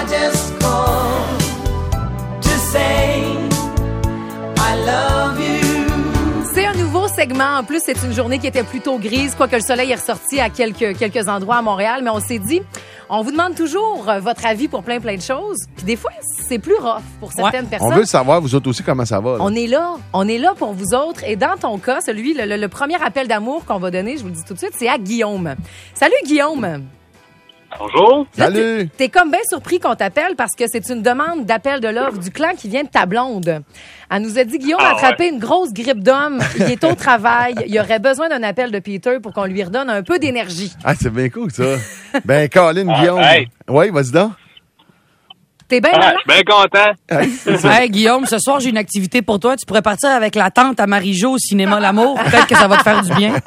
I just called to say I love you. C'est un nouveau segment. En plus, c'est une journée qui était plutôt grise, quoique le soleil est ressorti à quelques endroits à Montréal. Mais on s'est dit, on vous demande toujours votre avis pour plein de choses. Puis des fois, c'est plus rough pour certaines personnes. On veut le savoir, vous autres aussi, comment ça va. Là. On est là pour vous autres. Et dans ton cas, le premier appel d'amour qu'on va donner, je vous le dis tout de suite, c'est à Guillaume. Salut Guillaume! Bonjour. Là, Salut! T'es comme bien surpris qu'on t'appelle parce que c'est une demande d'appel de l'offre du clan qui vient de ta blonde. Elle nous a dit, Guillaume a attrapé une grosse grippe d'homme. Il est au travail. Il aurait besoin d'un appel de Peter pour qu'on lui redonne un peu d'énergie. Ah, c'est bien cool, ça. Ben, Colin, Guillaume. Hey. Oui, vas-y donc. T'es bien Je malade? suis bien content. Hey, Guillaume, ce soir, j'ai une activité pour toi. Tu pourrais partir avec la tante à Marie-Jo au cinéma L'Amour. Peut-être que ça va te faire du bien.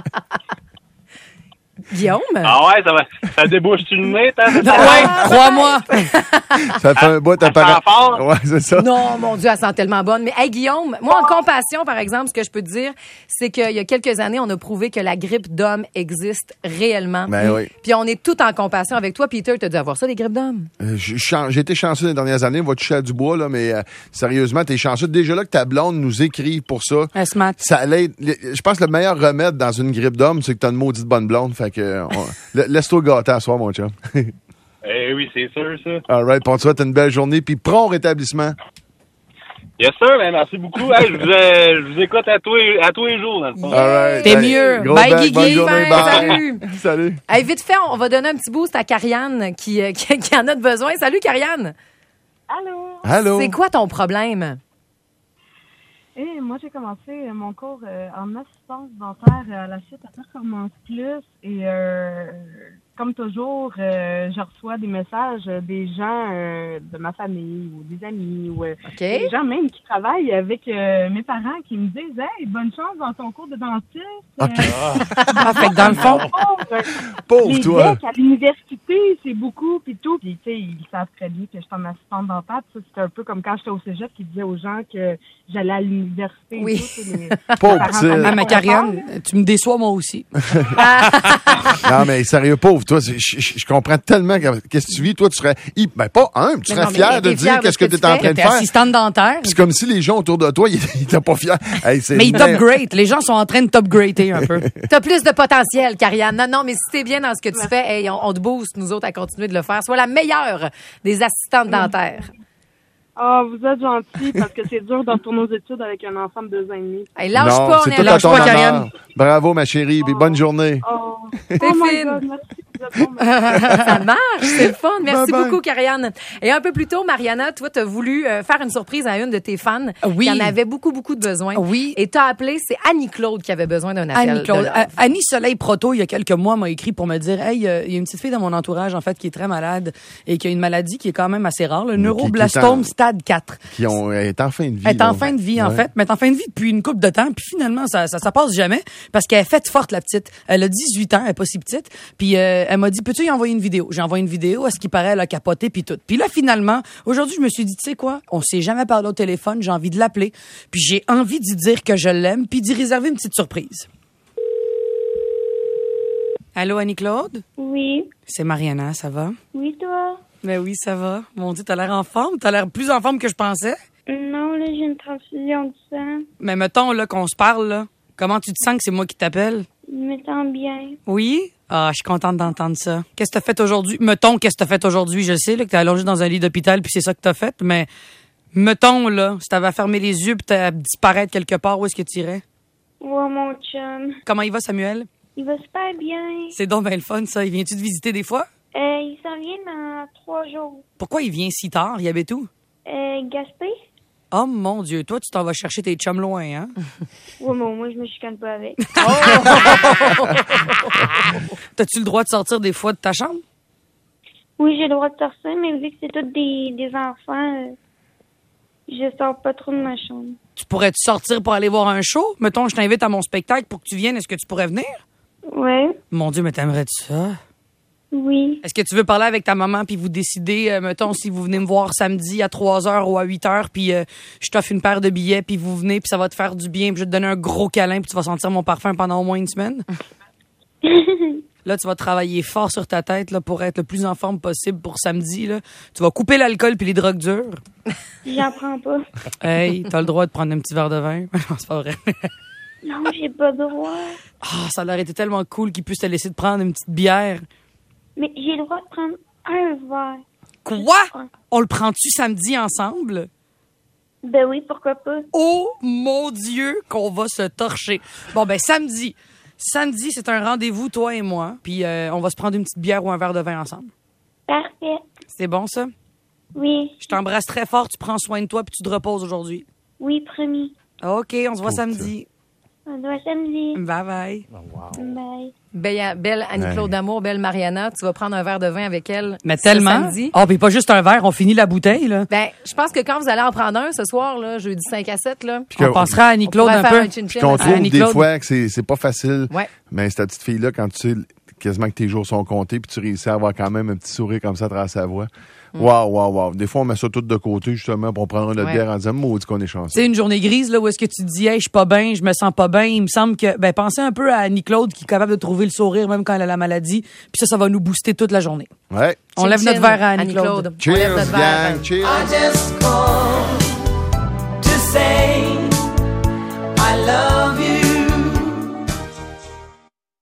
Guillaume? Ah ouais, ça débouche-tu le nez, t'as? Ouais, crois-moi. Ça fait un bout Ça apparent. sent fort? Ouais, c'est ça. Non, mon Dieu, elle sent tellement bonne. Mais hey, Guillaume, moi, en compassion, par exemple, ce que je peux te dire, c'est qu'il y a quelques années, on a prouvé que la grippe d'homme existe réellement. Ben oui. Puis on est tout en compassion avec toi. Peter, t'as dû avoir ça, des grippes d'homme? J'ai été chanceux les dernières années. On va toucher à du bois, là, mais sérieusement, t'es chanceux. Déjà là que ta blonde nous écrit pour ça. Smart. Ça l'aide. Je pense que le meilleur remède dans une grippe d'homme, c'est que t'as une maudite bonne blonde. Fait que laisse-toi gâter à soir, mon chum. Eh oui, c'est sûr, ça. All right, pour toi, t'as une belle journée, puis prompt rétablissement. Yes, sir, ben, merci beaucoup. Hey, je vous écoute à tous les jours, dans le fond. All right. T'es mieux. Gros Bye, bec, Guigui. bonne journée, Bye, bye. salut. Salut. Hey, vite fait, on va donner un petit boost à Karianne qui en a besoin. Salut, Karianne. Allô? Allô? C'est quoi ton problème? Moi, j'ai commencé mon cours en assistance dentaire à la suite à Performance Plus et comme toujours, je reçois des messages des gens de ma famille ou des amis ou des gens même qui travaillent avec mes parents qui me disent « Hey, bonne chance dans ton cours de dentiste! Fait que dans le fond, Pauvre les toi. becs à l'université, c'est beaucoup, puis tout. Puis, tu sais, ils savent très bien que je suis en assistante dentaire. Puis ça, c'était un peu comme quand j'étais au cégep qui disait aux gens que j'allais à l'université. Oui. Et tout, tu sais, Pauvre parents petite. avaient ah, ma pas Karianne, tu me déçois moi aussi. Non, mais sérieux, pauvre, toi, je comprends tellement qu'est-ce que tu vis. Toi, tu serais, ben pas humble, tu Mais serais non, mais fier de t'es dire fier de qu'est-ce que ce que tu tu es en fais. train de T'es faire. assistante dentaire. C'est comme si les gens autour de toi, ils étaient pas fiers. Hey, c'est Mais ils t'upgrade. Les gens sont en train de t'upgrader un peu. T'as plus de potentiel, Karianne. Non, mais si t'es bien dans ce que tu fais, hey, on te booste, nous autres, à continuer de le faire. Sois la meilleure des assistantes dentaires. Ah, vous êtes gentils parce que c'est dur de retourner aux études avec un enfant de 2 ans et demi. Hey, lâche non, pas, on c'est est tout à lâche ton pas, honneur. Karianne. Bravo, ma chérie, puis bonne journée. Oh, T'es my fine. God, merci. Vous êtes bon, merci. Ça marche, c'est le fun. Merci Bye bye. beaucoup, Karianne. Et un peu plus tôt, Mariana, toi, t'as voulu faire une surprise à une de tes fans Oui. qui en avait beaucoup de besoin. Oui. Et t'as appelé, c'est Annie-Claude qui avait besoin d'un appel. Annie-Claude. de l'offre. Annie Soleil Proto, il y a quelques mois, m'a écrit pour me dire, hey, il y a une petite fille dans mon entourage, en fait, qui est très malade et qui a une maladie qui est quand même assez rare, le neuroblastome stade 4. Qui est en fin de vie. Elle est là. en fin de vie, en Ouais. fait. Mais elle est en fin de vie depuis une couple de temps. Puis finalement, ça passe jamais. Parce qu'elle est faite forte, la petite. Elle a 18 ans, elle est pas si petite. Puis elle m'a dit, peux-tu y envoyer une vidéo? J'ai envoyé une vidéo. À ce qui paraît, elle a capoté, puis tout. Puis là, finalement, aujourd'hui, je me suis dit, tu sais quoi? On s'est jamais parlé au téléphone. J'ai envie de l'appeler. Puis j'ai envie d'y dire que je l'aime, puis d'y réserver une petite surprise. Allô, Annie-Claude? Oui. C'est Mariana, ça va? Oui, toi? Ben oui, ça va. Mon Dieu, t'as l'air en forme. T'as l'air plus en forme que je pensais. Non, là, j'ai une transfusion de sang. Mais mettons, là, qu'on se parle, là. Comment tu te sens que c'est moi qui t'appelle? Je me sens bien. Oui? Ah, je suis contente d'entendre ça. Qu'est-ce que t'as fait aujourd'hui? Mettons, qu'est-ce que t'as fait aujourd'hui? Je sais, là, que t'es allongé dans un lit d'hôpital puis c'est ça que t'as fait, mais mettons, là, si t'avais fermé les yeux puis t'avais disparaître quelque part, où est-ce que tu irais? Ouais, mon chum. Comment il va, Samuel? Il va super bien. C'est donc bien le fun, ça. Il vient-tu te visiter des fois? Il s'en vient dans 3 jours. Pourquoi il vient si tard? Il habite où? Gaspé? Oh mon Dieu, toi, tu t'en vas chercher tes chums loin, hein? Ouais, mais moi, je me chicane pas avec. T'as-tu le droit de sortir des fois de ta chambre? Oui, j'ai le droit de sortir, mais vu que c'est tous des enfants, je sors pas trop de ma chambre. Tu pourrais-tu sortir pour aller voir un show? Mettons, je t'invite à mon spectacle pour que tu viennes. Est-ce que tu pourrais venir? Ouais. Mon Dieu, mais t'aimerais-tu ça? Oui. Est-ce que tu veux parler avec ta maman puis vous décidez, mettons, si vous venez me voir samedi à 3h ou à 8h puis je t'offre une paire de billets puis vous venez puis ça va te faire du bien puis je vais te donner un gros câlin puis tu vas sentir mon parfum pendant au moins une semaine? Là, tu vas travailler fort sur ta tête là, pour être le plus en forme possible pour samedi. Là. Tu vas couper l'alcool puis les drogues dures. J'en prends pas. Hey, t'as le droit de prendre un petit verre de vin. Non, c'est pas vrai. Non, j'ai pas le droit. Ah, ça aurait été tellement cool qu'ils puissent te laisser te prendre une petite bière. Mais j'ai le droit de prendre un verre. Quoi? On le prend-tu samedi ensemble? Ben oui, pourquoi pas? Oh mon Dieu, qu'on va se torcher. Bon, ben samedi. Samedi, c'est un rendez-vous, toi et moi. Puis on va se prendre une petite bière ou un verre de vin ensemble. Parfait. C'est bon, ça? Oui. Je t'embrasse très fort, tu prends soin de toi puis tu te reposes aujourd'hui. Oui, promis. OK, on se voit samedi. On se voit samedi. Bye bye. Bye. Belle Annie-Claude Damour, belle Mariana, tu vas prendre un verre de vin avec elle. Mais ce tellement. samedi. Ah, puis pas juste un verre, on finit la bouteille, là. Ben, je pense que quand vous allez en prendre un ce soir, là, jeudi 5 à 7, là, Puis que- On pensera à on Annie-Claude pourrait un faire peu. un chin-chin. Puis qu'on à trouve des Annie-Claude. fois que c'est pas facile. Ouais. Mais cette petite fille-là, quand tu sais quasiment que tes jours sont comptés, puis tu réussis à avoir quand même un petit sourire comme ça à travers sa voix. Wow. Des fois, on met ça tout de côté, justement, pour prendre notre Ouais. bière en disant, maudit qu'on est chanceux. Tu sais, une journée grise, là, où est-ce que tu te dis, hey, je suis pas bien, je me sens pas bien. Il me semble que, ben, pensez un peu à Annie-Claude qui est capable de trouver le sourire même quand elle a la maladie. Puis ça va nous booster toute la journée. Ouais. On lève notre Chin-chin, verre à Annie-Claude. On lève Cheers, notre verre. gang. Cheers. I just called